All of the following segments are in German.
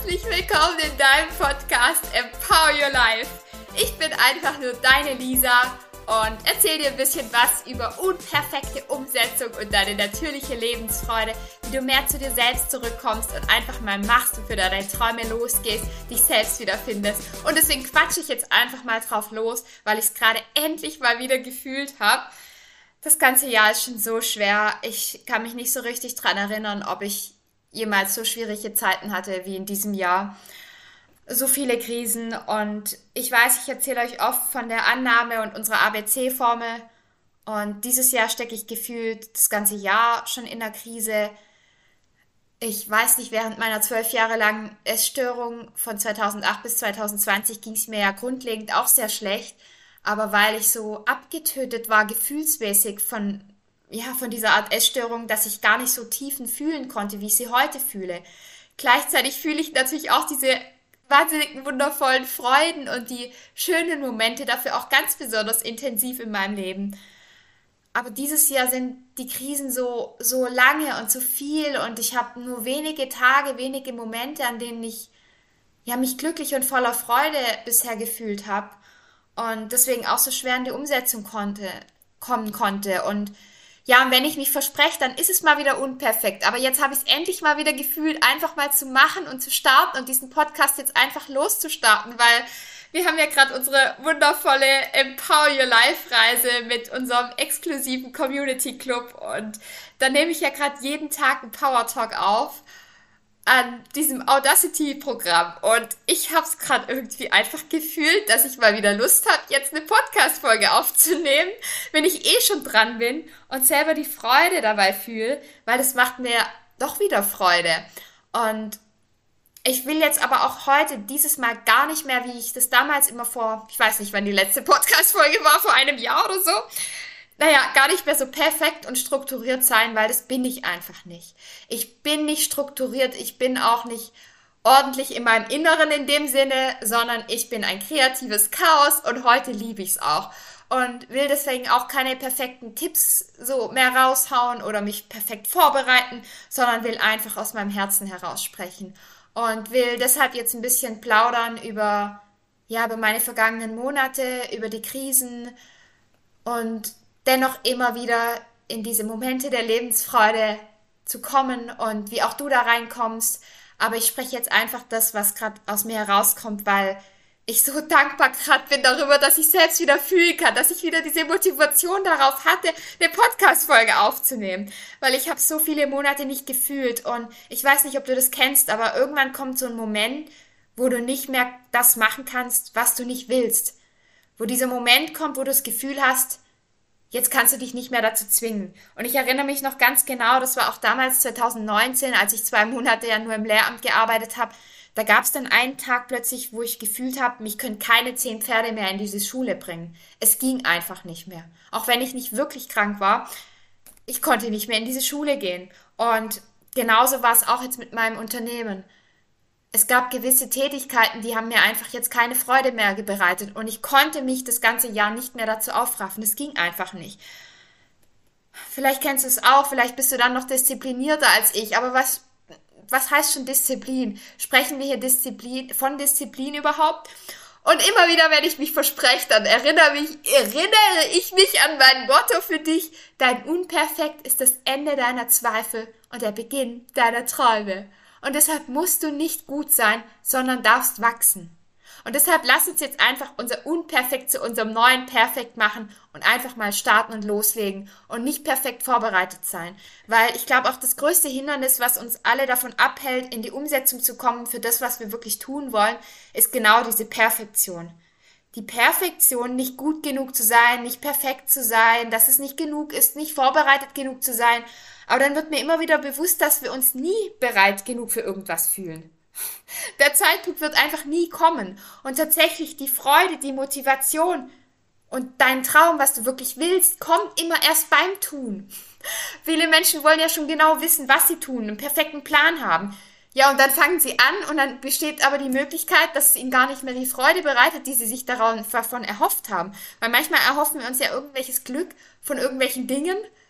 Herzlich willkommen in deinem Podcast Empower Your Life. Ich bin einfach nur deine Lisa und erzähle dir ein bisschen was über unperfekte Umsetzung und deine natürliche Lebensfreude, wie du mehr zu dir selbst zurückkommst und einfach mal machst und für deine Träume losgehst, dich selbst wiederfindest. Und deswegen quatsche ich jetzt einfach mal drauf los, weil ich es gerade endlich mal wieder gefühlt habe. Das ganze Jahr ist schon so schwer. Ich kann mich nicht so richtig dran erinnern, ob ich jemals so schwierige Zeiten hatte wie in diesem Jahr. So viele Krisen und ich weiß, ich erzähle euch oft von der Annahme und unserer ABC-Formel und dieses Jahr stecke ich gefühlt das ganze Jahr schon in der Krise. Ich weiß nicht, während meiner 12 Jahre langen Essstörung von 2008 bis 2020 ging es mir ja grundlegend auch sehr schlecht, aber weil ich so abgetötet war, gefühlsmäßig von dieser Art Essstörung, dass ich gar nicht so tiefen fühlen konnte, wie ich sie heute fühle. Gleichzeitig fühle ich natürlich auch diese wahnsinnigen, wundervollen Freuden und die schönen Momente dafür auch ganz besonders intensiv in meinem Leben. Aber dieses Jahr sind die Krisen so lange und so viel und ich habe nur wenige Tage, wenige Momente, an denen ich mich glücklich und voller Freude bisher gefühlt habe und deswegen auch so schwer in die Umsetzung kommen konnte. Und wenn ich mich verspreche, dann ist es mal wieder unperfekt. Aber jetzt habe ich es endlich mal wieder gefühlt, einfach mal zu machen und zu starten und diesen Podcast jetzt einfach loszustarten, weil wir haben ja gerade unsere wundervolle Empower Your Life Reise mit unserem exklusiven Community Club und da nehme ich ja gerade jeden Tag einen Power Talk auf an diesem Audacity-Programm und ich habe es gerade irgendwie einfach gefühlt, dass ich mal wieder Lust habe, jetzt eine Podcast-Folge aufzunehmen, wenn ich schon dran bin und selber die Freude dabei fühle, weil das macht mir doch wieder Freude. Und ich will jetzt aber auch heute dieses Mal gar nicht mehr, wie ich das damals immer ich weiß nicht, wann die letzte Podcast-Folge war, vor einem Jahr oder so, gar nicht mehr so perfekt und strukturiert sein, weil das bin ich einfach nicht. Ich bin nicht strukturiert, ich bin auch nicht ordentlich in meinem Inneren in dem Sinne, sondern ich bin ein kreatives Chaos und heute liebe ich es auch. Und will deswegen auch keine perfekten Tipps so mehr raushauen oder mich perfekt vorbereiten, sondern will einfach aus meinem Herzen heraus sprechen. Und will deshalb jetzt ein bisschen plaudern über meine vergangenen Monate, über die Krisen und dennoch immer wieder in diese Momente der Lebensfreude zu kommen und wie auch du da reinkommst. Aber ich spreche jetzt einfach das, was gerade aus mir herauskommt, weil ich so dankbar gerade bin darüber, dass ich selbst wieder fühlen kann, dass ich wieder diese Motivation darauf hatte, eine Podcast-Folge aufzunehmen. Weil ich habe so viele Monate nicht gefühlt und ich weiß nicht, ob du das kennst, aber irgendwann kommt so ein Moment, wo du nicht mehr das machen kannst, was du nicht willst. Wo dieser Moment kommt, wo du das Gefühl hast, jetzt kannst du dich nicht mehr dazu zwingen. Und ich erinnere mich noch ganz genau, das war auch damals 2019, als ich 2 Monate ja nur im Lehramt gearbeitet habe. Da gab es dann einen Tag plötzlich, wo ich gefühlt habe, mich können keine 10 Pferde mehr in diese Schule bringen. Es ging einfach nicht mehr. Auch wenn ich nicht wirklich krank war, ich konnte nicht mehr in diese Schule gehen. Und genauso war es auch jetzt mit meinem Unternehmen. Es gab gewisse Tätigkeiten, die haben mir einfach jetzt keine Freude mehr bereitet und ich konnte mich das ganze Jahr nicht mehr dazu aufraffen. Es ging einfach nicht. Vielleicht kennst du es auch, vielleicht bist du dann noch disziplinierter als ich, aber was heißt schon Disziplin? Sprechen wir hier von Disziplin überhaupt? Und immer wieder, wenn ich mich verspreche, dann erinnere ich mich an mein Motto für dich: Dein Unperfekt ist das Ende deiner Zweifel und der Beginn deiner Träume. Und deshalb musst du nicht gut sein, sondern darfst wachsen. Und deshalb lass uns jetzt einfach unser Unperfekt zu unserem neuen Perfekt machen und einfach mal starten und loslegen und nicht perfekt vorbereitet sein. Weil ich glaube, auch das größte Hindernis, was uns alle davon abhält, in die Umsetzung zu kommen für das, was wir wirklich tun wollen, ist genau diese Perfektion. Die Perfektion, nicht gut genug zu sein, nicht perfekt zu sein, dass es nicht genug ist, nicht vorbereitet genug zu sein. Aber dann wird mir immer wieder bewusst, dass wir uns nie bereit genug für irgendwas fühlen. Der Zeitpunkt wird einfach nie kommen. Und tatsächlich die Freude, die Motivation und dein Traum, was du wirklich willst, kommt immer erst beim Tun. Viele Menschen wollen ja schon genau wissen, was sie tun, einen perfekten Plan haben. Ja, und dann fangen sie an und dann besteht aber die Möglichkeit, dass es ihnen gar nicht mehr die Freude bereitet, die sie sich davon erhofft haben. Weil manchmal erhoffen wir uns ja irgendwelches Glück von irgendwelchen Dingen,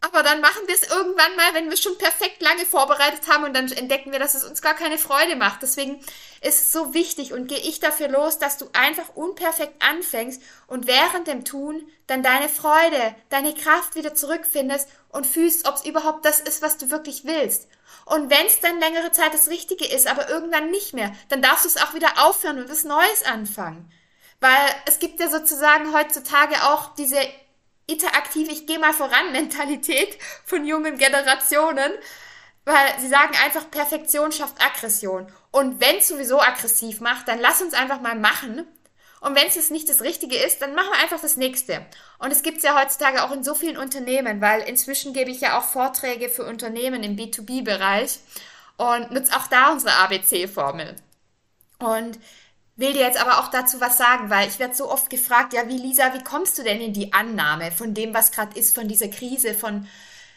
Aber dann machen wir es irgendwann mal, wenn wir es schon perfekt lange vorbereitet haben und dann entdecken wir, dass es uns gar keine Freude macht. Deswegen ist es so wichtig und gehe ich dafür los, dass du einfach unperfekt anfängst und während dem Tun dann deine Freude, deine Kraft wieder zurückfindest und fühlst, ob es überhaupt das ist, was du wirklich willst. Und wenn es dann längere Zeit das Richtige ist, aber irgendwann nicht mehr, dann darfst du es auch wieder aufhören und was Neues anfangen. Weil es gibt ja sozusagen heutzutage auch diese interaktive Ich gehe mal voran Mentalität von jungen Generationen, weil sie sagen einfach, Perfektion schafft Aggression. Und wenn es sowieso aggressiv macht, dann lass uns einfach mal machen. Und wenn es jetzt nicht das Richtige ist, dann machen wir einfach das Nächste. Und es gibt es ja heutzutage auch in so vielen Unternehmen, weil inzwischen gebe ich ja auch Vorträge für Unternehmen im B2B-Bereich und nutze auch da unsere ABC-Formel. Und will dir jetzt aber auch dazu was sagen, weil ich werde so oft gefragt, ja, Lisa, wie kommst du denn in die Annahme von dem, was gerade ist, von dieser Krise, von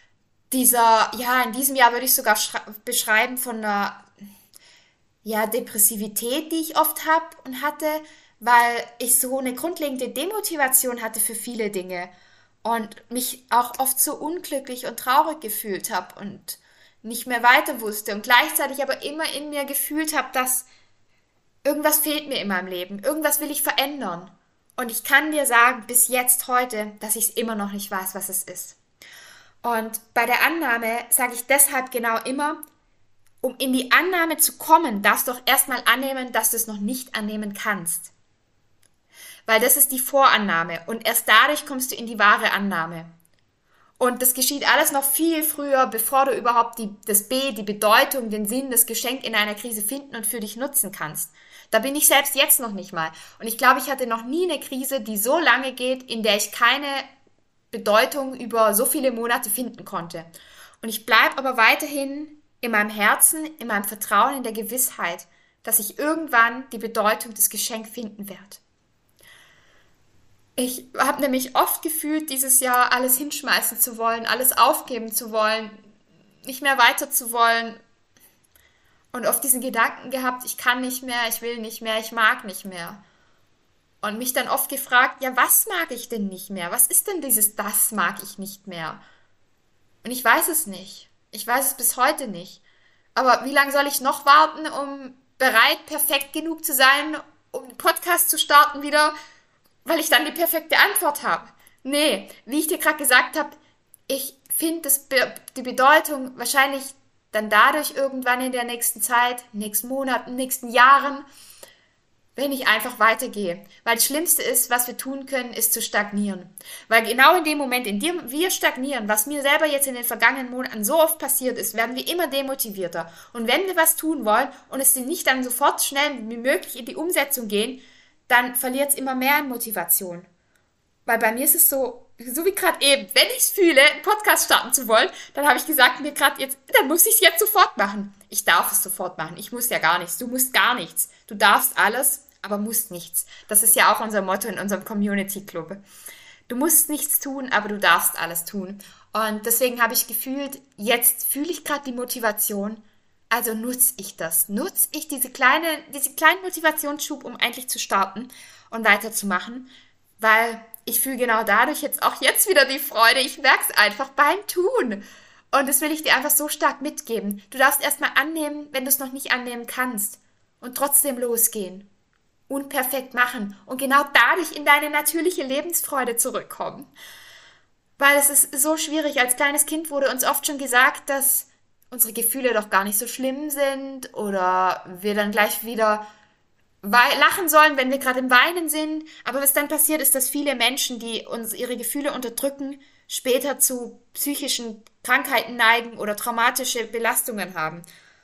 dieser, ja, in diesem Jahr würde ich sogar beschreiben, von einer, ja, Depressivität, die ich oft habe und hatte, weil ich so eine grundlegende Demotivation hatte für viele Dinge und mich auch oft so unglücklich und traurig gefühlt habe und nicht mehr weiter wusste und gleichzeitig aber immer in mir gefühlt habe, dass irgendwas fehlt mir in meinem Leben, irgendwas will ich verändern. Und ich kann dir sagen, bis jetzt heute, dass ich es immer noch nicht weiß, was es ist. Und bei der Annahme sage ich deshalb genau immer, um in die Annahme zu kommen, darfst du doch erstmal annehmen, dass du es noch nicht annehmen kannst. Weil das ist die Vorannahme und erst dadurch kommst du in die wahre Annahme. Und das geschieht alles noch viel früher, bevor du überhaupt die Bedeutung, den Sinn, das Geschenk in einer Krise finden und für dich nutzen kannst. Da bin ich selbst jetzt noch nicht mal. Und ich glaube, ich hatte noch nie eine Krise, die so lange geht, in der ich keine Bedeutung über so viele Monate finden konnte. Und ich bleibe aber weiterhin in meinem Herzen, in meinem Vertrauen, in der Gewissheit, dass ich irgendwann die Bedeutung des Geschenks finden werde. Ich habe nämlich oft gefühlt, dieses Jahr alles hinschmeißen zu wollen, alles aufgeben zu wollen, nicht mehr weiter zu wollen und oft diesen Gedanken gehabt, ich kann nicht mehr, ich will nicht mehr, ich mag nicht mehr. Und mich dann oft gefragt, ja, was mag ich denn nicht mehr? Was ist denn das mag ich nicht mehr? Und ich weiß es nicht. Ich weiß es bis heute nicht. Aber wie lange soll ich noch warten, um bereit, perfekt genug zu sein, um einen Podcast zu starten wieder, weil ich dann die perfekte Antwort habe? Nee, wie ich dir gerade gesagt habe, ich finde die Bedeutung wahrscheinlich dann dadurch irgendwann in der nächsten Zeit, nächsten Monaten, nächsten Jahren, wenn ich einfach weitergehe. Weil das Schlimmste ist, was wir tun können, ist zu stagnieren. Weil genau in dem Moment, in dem wir stagnieren, was mir selber jetzt in den vergangenen Monaten so oft passiert ist, werden wir immer demotivierter. Und wenn wir was tun wollen und es nicht dann sofort schnell wie möglich in die Umsetzung gehen, dann verliert es immer mehr an Motivation. Weil bei mir ist es so wie gerade eben, wenn ich es fühle, einen Podcast starten zu wollen, dann habe ich gesagt, dann muss ich es jetzt sofort machen. Ich darf es sofort machen. Ich muss ja gar nichts. Du musst gar nichts. Du darfst alles, aber musst nichts. Das ist ja auch unser Motto in unserem Community Club. Du musst nichts tun, aber du darfst alles tun. Und deswegen habe ich gefühlt, jetzt fühle ich gerade die Motivation, also nutze ich das. Nutze ich diesen kleinen Motivationsschub, um endlich zu starten und weiterzumachen, weil ich fühle genau dadurch jetzt wieder die Freude. Ich merke es einfach beim Tun. Und das will ich dir einfach so stark mitgeben. Du darfst erstmal annehmen, wenn du es noch nicht annehmen kannst. Und trotzdem losgehen. Unperfekt machen. Und genau dadurch in deine natürliche Lebensfreude zurückkommen. Weil es ist so schwierig. Als kleines Kind wurde uns oft schon gesagt, dass unsere Gefühle doch gar nicht so schlimm sind. Oder wir dann gleich wieder lachen sollen, wenn wir gerade im Weinen sind. Aber was dann passiert, ist, dass viele Menschen, die uns ihre Gefühle unterdrücken, später zu psychischen Krankheiten neigen oder traumatische Belastungen haben.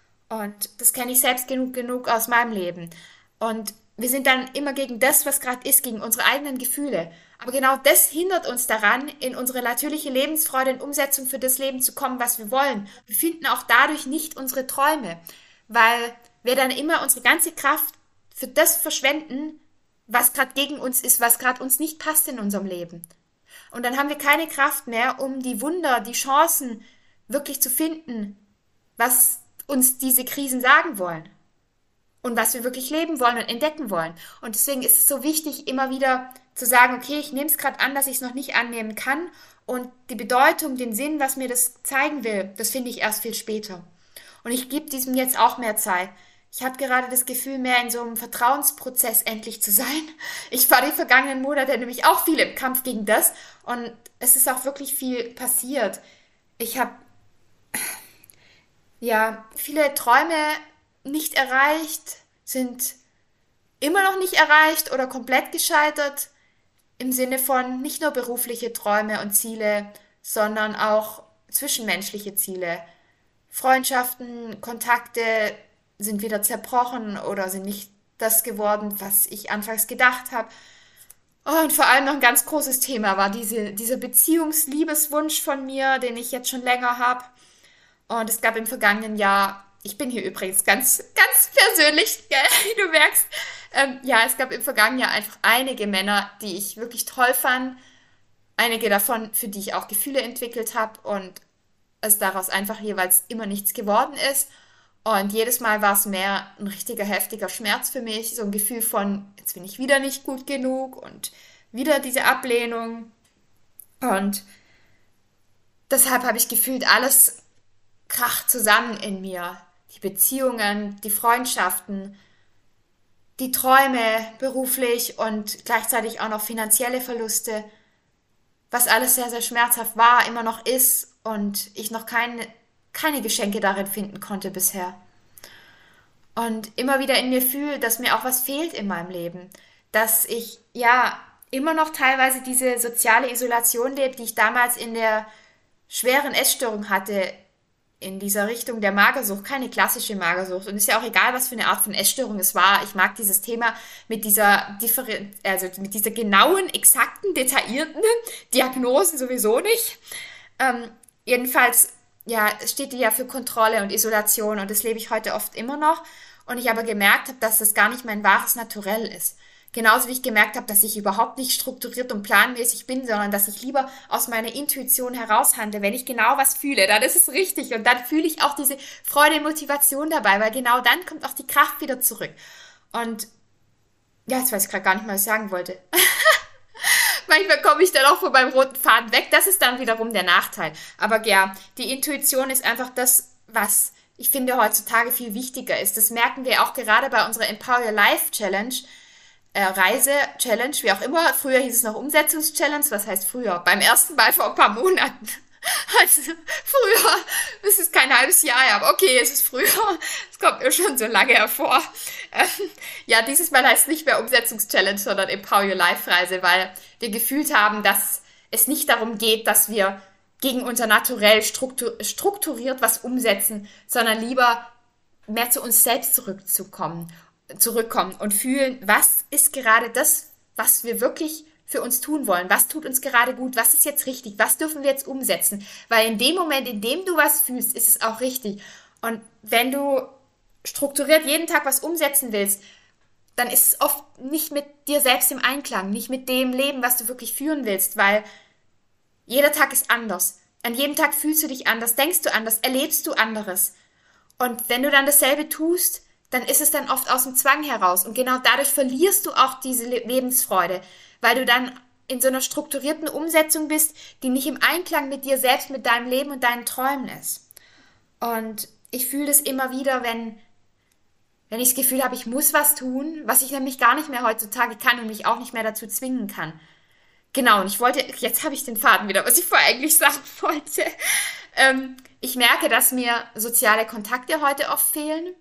Und das kenne ich selbst genug aus meinem Leben. Und wir sind dann immer gegen das, was gerade ist, gegen unsere eigenen Gefühle. Aber genau das hindert uns daran, in unsere natürliche Lebensfreude in Umsetzung für das Leben zu kommen, was wir wollen. Wir finden auch dadurch nicht unsere Träume, weil wir dann immer unsere ganze Kraft für das verschwenden, was gerade gegen uns ist, was gerade uns nicht passt in unserem Leben. Und dann haben wir keine Kraft mehr, um die Wunder, die Chancen wirklich zu finden, was uns diese Krisen sagen wollen. und was wir wirklich leben wollen und entdecken wollen. Und deswegen ist es so wichtig, immer wieder zu sagen, okay, ich nehme es gerade an, dass ich es noch nicht annehmen kann und die Bedeutung, den Sinn, was mir das zeigen will, das finde ich erst viel später. Und ich gebe diesem jetzt auch mehr Zeit. Ich habe gerade das Gefühl, mehr in so einem Vertrauensprozess endlich zu sein. Ich war die vergangenen Monate nämlich auch viel im Kampf gegen das und es ist auch wirklich viel passiert. Ich habe ja viele Träume nicht erreicht, sind immer noch nicht erreicht oder komplett gescheitert im Sinne von nicht nur berufliche Träume und Ziele, sondern auch zwischenmenschliche Ziele. Freundschaften, Kontakte sind wieder zerbrochen oder sind nicht das geworden, was ich anfangs gedacht habe. Und vor allem noch ein ganz großes Thema war dieser Beziehungsliebeswunsch von mir, den ich jetzt schon länger habe. Und es gab im vergangenen Jahr, ich bin hier übrigens ganz, ganz persönlich, gell, wie du merkst, es gab im vergangenen Jahr einfach einige Männer, die ich wirklich toll fand. Einige davon, für die ich auch Gefühle entwickelt habe und es daraus einfach jeweils immer nichts geworden ist. Und jedes Mal war es mehr ein richtiger heftiger Schmerz für mich, so ein Gefühl von, jetzt bin ich wieder nicht gut genug und wieder diese Ablehnung. Und deshalb habe ich gefühlt, alles kracht zusammen in mir. Die Beziehungen, die Freundschaften, die Träume beruflich und gleichzeitig auch noch finanzielle Verluste, was alles sehr, sehr schmerzhaft war, immer noch ist und ich noch keine Geschenke darin finden konnte bisher. Und immer wieder in mir fühle, dass mir auch was fehlt in meinem Leben. Dass ich immer noch teilweise diese soziale Isolation lebe, die ich damals in der schweren Essstörung hatte, in dieser Richtung der Magersucht, keine klassische Magersucht. Und es ist ja auch egal, was für eine Art von Essstörung es war. Ich mag dieses Thema mit dieser mit dieser genauen, exakten, detaillierten Diagnosen sowieso nicht. Jedenfalls steht die ja für Kontrolle und Isolation und das lebe ich heute oft immer noch. Und ich aber gemerkt habe, dass das gar nicht mein wahres Naturell ist. Genauso wie ich gemerkt habe, dass ich überhaupt nicht strukturiert und planmäßig bin, sondern dass ich lieber aus meiner Intuition heraus handle. Wenn ich genau was fühle, dann ist es richtig und dann fühle ich auch diese Freude und Motivation dabei, weil genau dann kommt auch die Kraft wieder zurück. Und jetzt weiß ich gerade gar nicht mehr, was ich sagen wollte. Manchmal komme ich dann auch von meinem roten Faden weg. Das ist dann wiederum der Nachteil. Aber die Intuition ist einfach das, was ich finde heutzutage viel wichtiger ist. Das merken wir auch gerade bei unserer Empower Your Life Challenge, Reise-Challenge, wie auch immer. Früher hieß es noch Umsetzungs-Challenge. Was heißt früher? Beim ersten Mal vor ein paar Monaten. Also früher, es ist kein halbes Jahr, aber okay, es ist früher. Es kommt mir schon so lange hervor. Dieses Mal heißt es nicht mehr Umsetzungs-Challenge, sondern Empower Your Life Reise, weil wir gefühlt haben, dass es nicht darum geht, dass wir gegen unser Naturell strukturiert was umsetzen, sondern lieber mehr zu uns selbst zurückkommen und fühlen, was ist gerade das, was wir wirklich für uns tun wollen, was tut uns gerade gut, was ist jetzt richtig, was dürfen wir jetzt umsetzen, weil in dem Moment, in dem du was fühlst, ist es auch richtig. Und wenn du strukturiert jeden Tag was umsetzen willst, dann ist es oft nicht mit dir selbst im Einklang, nicht mit dem Leben, was du wirklich führen willst, weil jeder Tag ist anders. An jedem Tag fühlst du dich anders, denkst du anders, erlebst du anderes. Und wenn du dann dasselbe tust, dann ist es dann oft aus dem Zwang heraus. Und genau dadurch verlierst du auch diese Lebensfreude, weil du dann in so einer strukturierten Umsetzung bist, die nicht im Einklang mit dir selbst, mit deinem Leben und deinen Träumen ist. Und ich fühle das immer wieder, wenn ich das Gefühl habe, ich muss was tun, was ich nämlich gar nicht mehr heutzutage kann und mich auch nicht mehr dazu zwingen kann. Genau, und jetzt habe ich den Faden wieder, was ich vorher eigentlich sagen wollte. Ich merke, dass mir soziale Kontakte heute oft fehlen,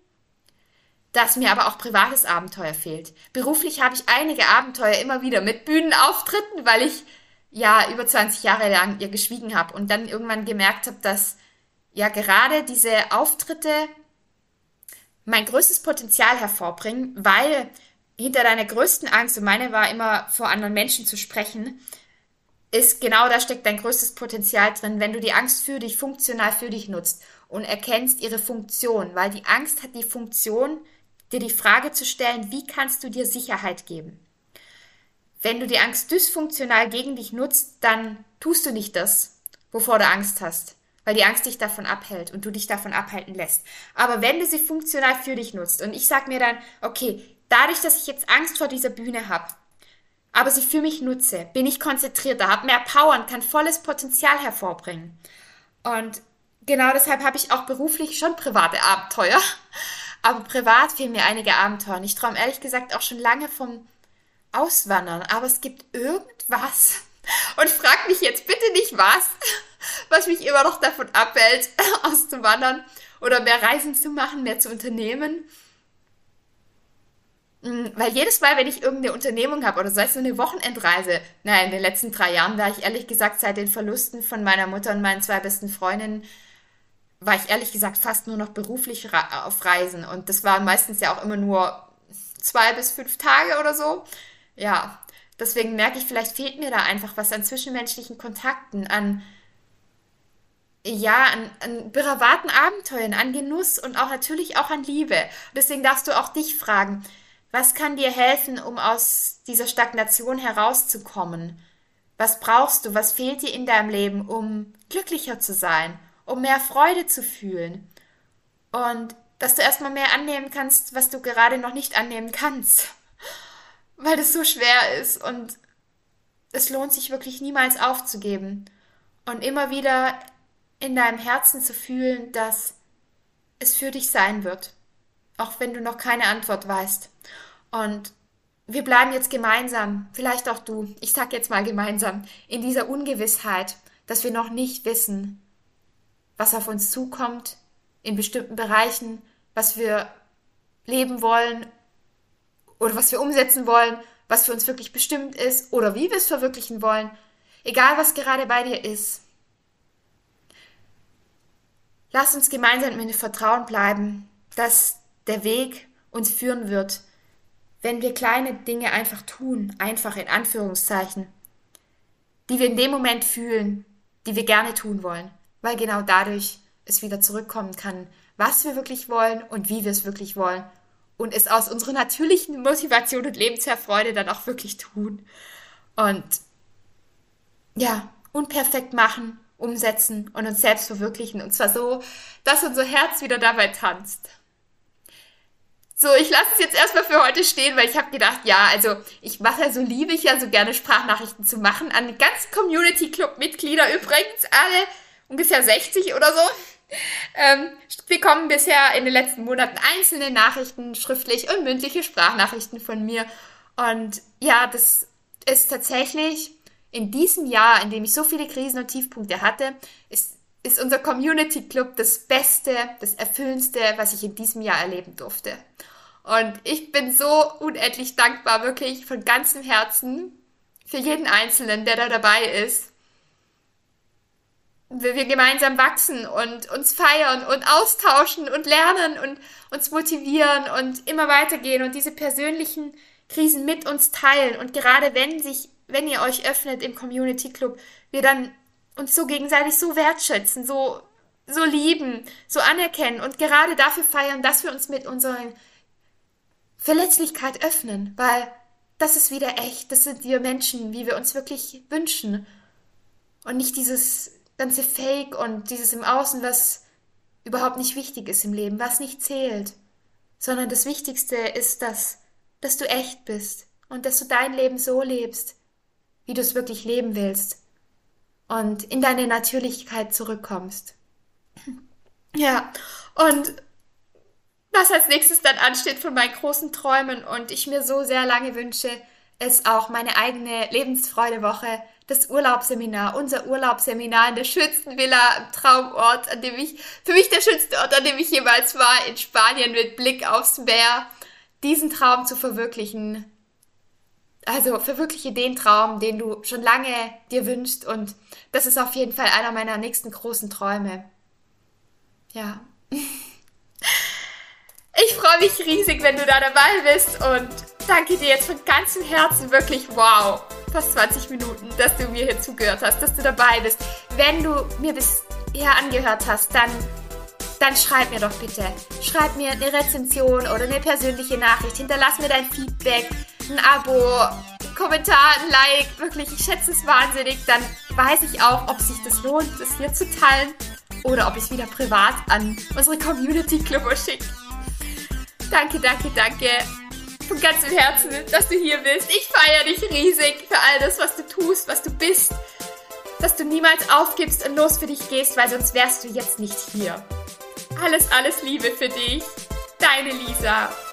dass mir aber auch privates Abenteuer fehlt. Beruflich habe ich einige Abenteuer immer wieder mit Bühnenauftritten, weil ich über 20 Jahre lang geschwiegen habe und dann irgendwann gemerkt habe, dass gerade diese Auftritte mein größtes Potenzial hervorbringen, weil hinter deiner größten Angst, und meine war immer, vor anderen Menschen zu sprechen, ist genau da steckt dein größtes Potenzial drin, wenn du die Angst funktional für dich nutzt und erkennst ihre Funktion, weil die Angst hat die Funktion, dir die Frage zu stellen, wie kannst du dir Sicherheit geben? Wenn du die Angst dysfunktional gegen dich nutzt, dann tust du nicht das, wovor du Angst hast, weil die Angst dich davon abhält und du dich davon abhalten lässt. Aber wenn du sie funktional für dich nutzt und ich sage mir dann, okay, dadurch, dass ich jetzt Angst vor dieser Bühne habe, aber sie für mich nutze, bin ich konzentrierter, habe mehr Power und kann volles Potenzial hervorbringen. Und genau deshalb habe ich auch beruflich schon private Abenteuer. Aber privat fehlen mir einige Abenteuer. Und ich träume ehrlich gesagt auch schon lange vom Auswandern. Aber es gibt irgendwas. Und frag mich jetzt bitte nicht was mich immer noch davon abhält, auszuwandern oder mehr Reisen zu machen, mehr zu unternehmen. Weil jedes Mal, wenn ich irgendeine Unternehmung habe oder sei es nur eine Wochenendreise, in den letzten 3 Jahren war ich ehrlich gesagt seit den Verlusten von meiner Mutter und meinen 2 besten Freundinnen, war ich ehrlich gesagt fast nur noch beruflich auf Reisen. Und das waren meistens ja auch immer nur 2 bis 5 Tage oder so. Ja, deswegen merke ich, vielleicht fehlt mir da einfach was an zwischenmenschlichen Kontakten, an privaten Abenteuern, an Genuss und auch natürlich auch an Liebe. Und deswegen darfst du auch dich fragen, was kann dir helfen, um aus dieser Stagnation herauszukommen? Was brauchst du? Was fehlt dir in deinem Leben, um glücklicher zu sein, um mehr Freude zu fühlen? Und dass du erstmal mehr annehmen kannst, was du gerade noch nicht annehmen kannst. Weil das so schwer ist und es lohnt sich wirklich niemals aufzugeben. Und immer wieder in deinem Herzen zu fühlen, dass es für dich sein wird. Auch wenn du noch keine Antwort weißt. Und wir bleiben jetzt gemeinsam, vielleicht auch du, ich sag jetzt mal gemeinsam, in dieser Ungewissheit, dass wir noch nicht wissen, was auf uns zukommt, in bestimmten Bereichen, was wir leben wollen oder was wir umsetzen wollen, was für uns wirklich bestimmt ist oder wie wir es verwirklichen wollen, egal was gerade bei dir ist. Lass uns gemeinsam in dem Vertrauen bleiben, dass der Weg uns führen wird, wenn wir kleine Dinge einfach tun, einfach in Anführungszeichen, die wir in dem Moment fühlen, die wir gerne tun wollen, weil genau dadurch es wieder zurückkommen kann, was wir wirklich wollen und wie wir es wirklich wollen und es aus unserer natürlichen Motivation und Lebensfreude dann auch wirklich tun und unperfekt machen, umsetzen und uns selbst verwirklichen und zwar so, dass unser Herz wieder dabei tanzt. So, ich lasse es jetzt erstmal für heute stehen, weil ich habe gedacht, liebe ich ja so gerne Sprachnachrichten zu machen. An die ganzen Community-Club-Mitglieder übrigens, alle ungefähr 60 oder so, bekommen bisher in den letzten Monaten einzelne Nachrichten, schriftlich und mündliche Sprachnachrichten von mir. Und ja, das ist tatsächlich in diesem Jahr, in dem ich so viele Krisen und Tiefpunkte hatte, ist unser Community-Club das Beste, das Erfüllendste, was ich in diesem Jahr erleben durfte. Und ich bin so unendlich dankbar, wirklich von ganzem Herzen, für jeden Einzelnen, der da dabei ist. Wir gemeinsam wachsen und uns feiern und austauschen und lernen und uns motivieren und immer weitergehen und diese persönlichen Krisen mit uns teilen. Und gerade wenn ihr euch öffnet im Community Club, wir dann uns so gegenseitig so wertschätzen, so lieben, so anerkennen und gerade dafür feiern, dass wir uns mit unseren Verletzlichkeit öffnen, weil das ist wieder echt, das sind wir Menschen, wie wir uns wirklich wünschen und nicht dieses ganze Fake und dieses im Außen, was überhaupt nicht wichtig ist im Leben, was nicht zählt, sondern das Wichtigste ist, dass du echt bist und dass du dein Leben so lebst, wie du es wirklich leben willst und in deine Natürlichkeit zurückkommst. Ja, und was als nächstes dann ansteht von meinen großen Träumen und ich mir so sehr lange wünsche, ist auch meine eigene Lebensfreudewoche, das Urlaubsseminar, unser Urlaubsseminar in der schönsten Villa im Traumort, für mich der schönste Ort, an dem ich jemals war, in Spanien mit Blick aufs Meer, diesen Traum zu verwirklichen. Also verwirkliche den Traum, den du schon lange dir wünschst und das ist auf jeden Fall einer meiner nächsten großen Träume. Ja. Ich freue mich riesig, wenn du da dabei bist und danke dir jetzt von ganzem Herzen wirklich, wow, fast 20 Minuten, dass du mir hier zugehört hast, dass du dabei bist. Wenn du mir bisher angehört hast, dann schreib mir doch bitte. Schreib mir eine Rezension oder eine persönliche Nachricht, hinterlass mir dein Feedback, ein Abo, ein Kommentar, ein Like, wirklich, ich schätze es wahnsinnig, dann weiß ich auch, ob sich das lohnt, das hier zu teilen. oder ob ich es wieder privat an unsere Community-Clubber schicke. Danke, danke, danke von ganzem Herzen, dass du hier bist. Ich feiere dich riesig für all das, was du tust, was du bist, dass du niemals aufgibst und los für dich gehst, weil sonst wärst du jetzt nicht hier. Alles, alles Liebe für dich. Deine Lisa.